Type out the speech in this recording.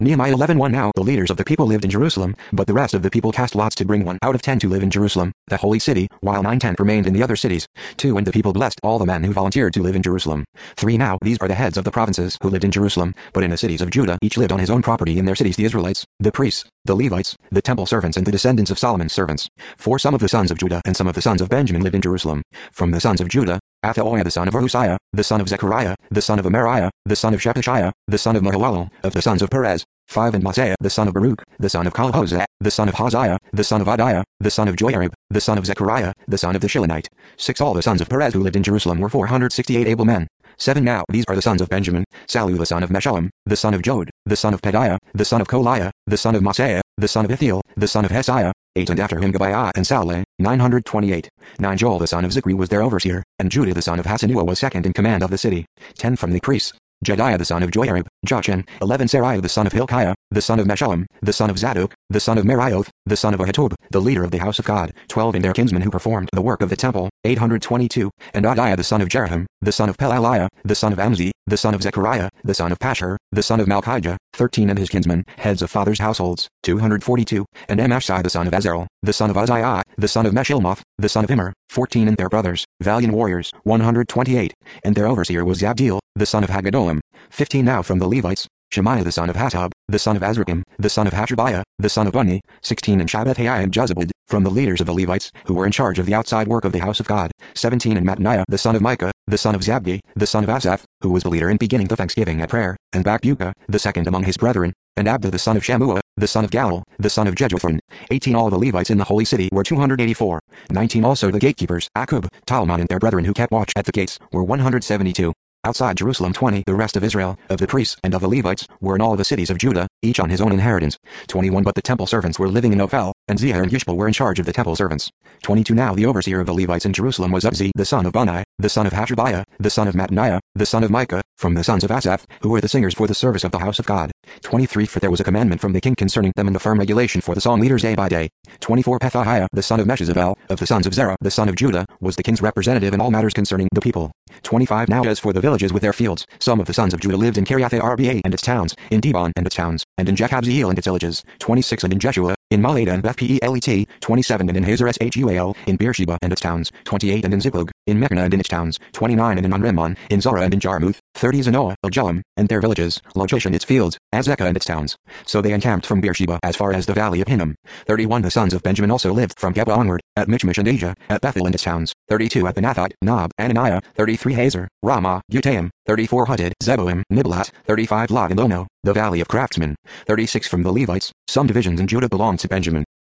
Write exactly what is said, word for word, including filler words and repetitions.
Nehemiah eleven one Now the leaders of the people lived in Jerusalem, but the rest of the people cast lots to bring one out of ten to live in Jerusalem, the holy city, while nine tenths remained in the other cities. two And the people blessed all the men who volunteered to live in Jerusalem. three Now these are the heads of the provinces who lived in Jerusalem, but in the cities of Judah each lived on his own property in their cities: the Israelites, the priests, the Levites, the temple servants, and the descendants of Solomon's servants. four Some of the sons of Judah and some of the sons of Benjamin lived in Jerusalem. From the sons of Judah, Athaliah the son of Ahusiah, the son of Zechariah, the son of Amariah, the son of Shephatiah, the son of Mahalalel, of the sons of Perez. five And Maaseiah the son of Baruch, the son of Kalhosah, the son of Haziah, the son of Adiah, the son of Joiarib, the son of Zechariah, the son of the Shilonite. six All the sons of Perez who lived in Jerusalem were four hundred sixty-eight able men. seven Now these are the sons of Benjamin: Sallu the son of Meshullam, the son of Jod, the son of Pedaiah, the son of Koliah, the son of Maaseiah, the son of Ithiel, the son of Hesiah. eight And after him Gabiah and Saleh, nine hundred twenty-eight. nine Joel the son of Zichri was their overseer, and Judah the son of Hasenuah was second in command of the city. ten From the priests, Jediah the son of Joiarib, Jachin. eleven Seraiah the son of Hilkiah, the son of Meshullam, the son of Zadok, the son of Merioth, the son of Ahitub, the leader of the house of God. twelve And their kinsmen who performed the work of the temple, eight hundred twenty-two. And Adiah the son of Jerahim, the son of Pelaliah, the son of Amzi, the son of Zechariah, the son of Pashur, the son of Malchijah. thirteen And his kinsmen, heads of fathers' households, two hundred forty-two. And Amashsai the son of Azarel, the son of Uzziah, the son of Meshilmoth, the son of Immer. fourteen And their brothers, valiant warriors, one hundred twenty-eight. And their overseer was Zabdiel, the son of Haggedolim. fifteen Now from the Levites, Shemaiah the son of Hasab, the son of Azrikam, the son of Hashabiah, the son of Bunni. sixteen And Shabbethai and Jozabad, from the leaders of the Levites, who were in charge of the outside work of the house of God. seventeen And Mattaniah the son of Micah, the son of Zabdi, the son of Asaph, who was the leader in beginning the thanksgiving at prayer, and Bakbukkah, the second among his brethren, and Abda the son of Shammua, the son of Galal, the son of Jeduthun. eighteen All the Levites in the holy city were two hundred eighty-four. nineteen Also the gatekeepers, Akub, Talmon and their brethren who kept watch at the gates, were one hundred seventy-two. Outside Jerusalem twenty The rest of Israel, of the priests and of the Levites, were in all the cities of Judah, each on his own inheritance. twenty-one But the temple servants were living in Ophel, and Zehar and Yishpal were in charge of the temple servants. twenty-two Now the overseer of the Levites in Jerusalem was Uzzi the son of Bunni, the son of Hashabiah, the son of Mattaniah, the son of Micah, from the sons of Asaph, who were the singers for the service of the house of God. twenty-three For there was a commandment from the king concerning them and a firm regulation for the song leaders day by day. twenty-four Pethahiah the son of Meshezabel, of the sons of Zerah, the son of Judah, was the king's representative in all matters concerning the people. twenty-five Now as for the villages with their fields, some of the sons of Judah lived in Kiriath-arba and its towns, in Dibon and its towns, and in Jekabzeel and its villages. twenty-six And in Jeshua, in Maladah and Bethpelet. twenty-seven And in Hazeres Hual, in Beersheba and its towns. twenty-eight And in Ziklag, in Mechna and in its towns. twenty-nine And in Onrimmon, in Zorah and in Jarmuth. thirty Zanoah, Eljalim, and their villages, Lachish and its fields, Azekah and its towns. So they encamped from Beersheba as far as the valley of Hinnom. thirty-one The sons of Benjamin also lived from Geba onward, at Michmash and Asia, at Bethel and its towns. thirty-two At Benathite, Nob, Ananiah. thirty-three Hazer, Ramah, Utaim. thirty-four Hutted, Zeboim, Niblat. thirty-five Lod and Ono, the valley of craftsmen. thirty-six From the Levites, some divisions in Judah belonged to Benjamin.